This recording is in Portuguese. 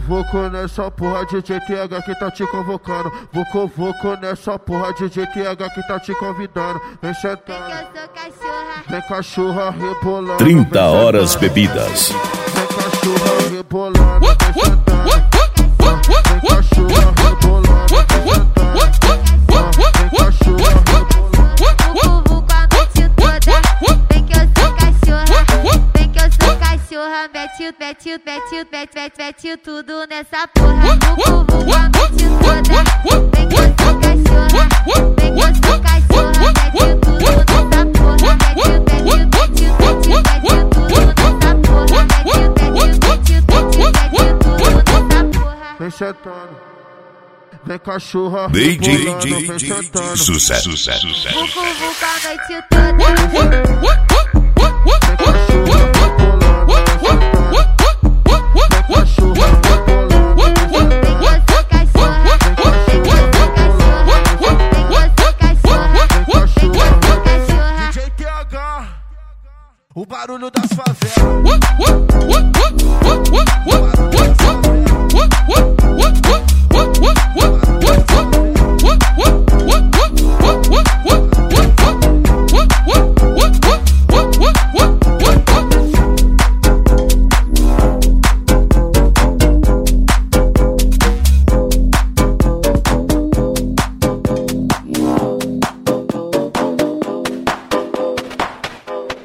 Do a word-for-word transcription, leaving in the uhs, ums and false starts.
voco nessa porra, D J T H que tá te convocando. Voco, voco nessa porra, D J T H que tá te convidando. Vem sentando, vem cachorra rebolando. trinta horas bebidas. Vem cachorra rebolando, vem sentando. Vem cachorra rebolando, vem sentando. Vem cachorra rebolando. Vucu vucu a noite toda. Vem que eu sou cachorra. Vem que eu sou cachorra. Mete, mete, mete, mete, mete, mete tudo nessa porra. Vucu vucu a noite toda. Vem que eu sou cachorra. Vem que eu sou cachorra. Mete tudo nessa porra. Mete, mete, mete, mete, mete tudo nessa porra. Mete, mete, mete, mete, mete tudo nessa porra. Vem sentando, vem cachorra D J rebolando, vem sentando. Sucesso, sucesso, sucesso. Vucu vucu a noite toda. Vem cachorra rebolando, vem sentando. Vem cachorra rebolando, vem sentando. Vem que eu sou cachorra. Vem que eu sou cachorra. Vem que eu sou cachorra. Vem que eu sou cachorra. D J T H, o barulho das favelas.